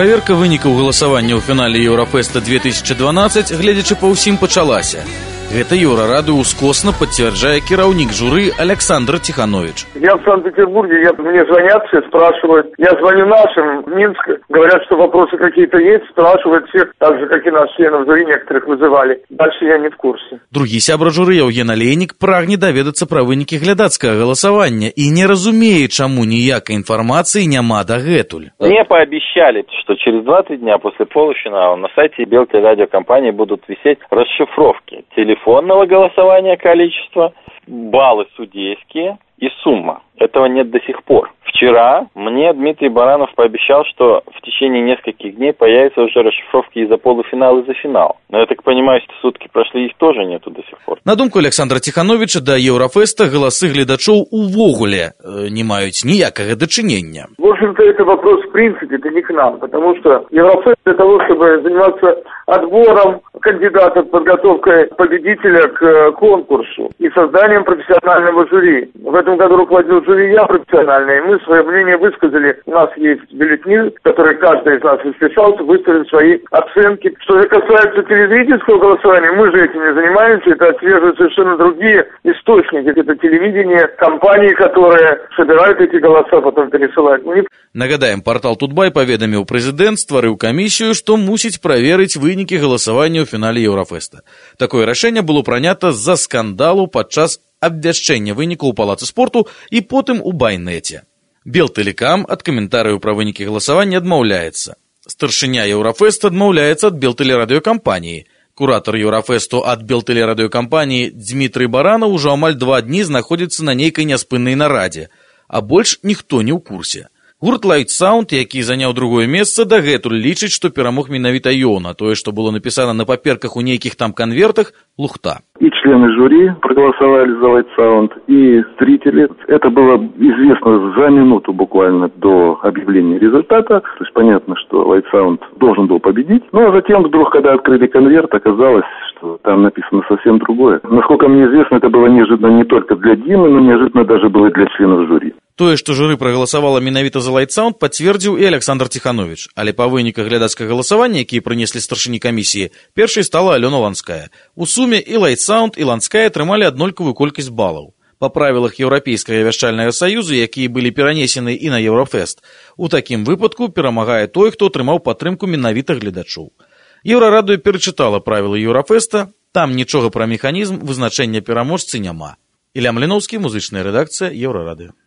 Праверка вынікаў галасавання ў фінале Еўрафеста 2012, гледзячы па ўсім, пачалася. Гэта Еўрарадыё ускосна подтверждае кіраўнік журы Александр Тиханович. Я в Санкт-Петербурге, мне звонят все, спрашивают. Я звоню нашим в Минск, говорят, что вопросы какие-то есть, спрашивают всех, так же, как и нас членов жюри, некоторых вызывали. Дальше я не в курсе. Другі сябра журы Евген Олейник прагне даведацца пра вынікі глядацкага галасавання і не разумее, чаму ніякай інфармацыі няма дагэтуль. Мне пообещали, что через 20 дня после полуфинала на сайте Белтелерадиокомпании будут висеть расшифровки телефонного голосования, количество, баллы судейские и сумма. Этого нет до сих пор. Вчера мне Дмитрий Баранов пообещал, что в течение нескольких дней появятся уже расшифровки и за полуфинал, и за финал. Но я так понимаю, что сутки прошли, их тоже нету до сих пор. На думку Александра Тихановича, да Еўрафеста галасы гледачоў увогуле не маюць ніякага дачынення. В общем-то, это вопрос в принципе, это не к нам, потому что Еўрафест для того, чтобы заниматься отбором кандидатов, подготовкой победителя к конкурсу и созданием профессионального жюри. В этом году руководил жюри я профессиональный, и мы свое мнение высказали. У нас есть бюллетени, которые каждый из нас расписался, выставили свои оценки. Что же касается телевиденского голосования, мы же этим не занимаемся, это отслеживают совершенно другие источники. Это телевидение, компании, которые собирают эти голоса, потом пересылают. Нагадаем, портал Тутбай паведаміў прэзідэнт, стварыў камісію, што мусіць праверыць вынікі галасавання ў фінале Еўрафеста. Такое рашэнне было прынята з-за скандалу падчас абвяшчэння вынікаў у палацы спорту і потым у байнеце. Белтэлекам ад каментарыяў пра вынікі галасавання адмаўляецца. Старшыня Еўрафеста адмаўляецца ад Белтелерадыёкампаніі. Куратар Еўрафесту ад Белтелерадыёкампаніі Дмітрый Баранов ужо амаль 2 дні знаходзіцца на нейкай няспыннай нарадзе, а больш ніхто не ў курсе. Гурт Light Sound, які заняў другое месца, дагэтуль лічыць, што перамог менавіта ён, а тое, што было напісана на паперках у нейкіх там конвертах, лухта. И члены жюри проголосовали за Light Sound, и зрители. Это было известно за минуту буквально до объявления результата. То есть понятно, что Light Sound должен был победить. Ну а затем вдруг, когда открыли конверт, оказалось, что там написано совсем другое. Насколько мне известно, это было неожиданно не только для Димы, но неожиданно даже было и для членов жюри. Тое, што журы прагаласавала менавіта за Light Sound, пацвердзіў і Александр Тиханович. Але па выніках глядацкага галасавання, якія прынеслі старшыні камісіі, першай стала Алёна Ланская. У суме і Light Sound, і Ланская атрымалі аднолькавую колькасць балаў. Па правілах Еўрапейскага вяшчальнага саюзу, якія былі перанесены і на Еўрафест, у такім выпадку перамагае той, хто атрымаў падтрымку менавіта гледачоў. Еўрарадыё перачытала правілы Еўрафеста, там нічога пра механізм вызначэння пераможцы няма. Ілля Мліноўскі, музычная рэдакцыя Еўрарадыё.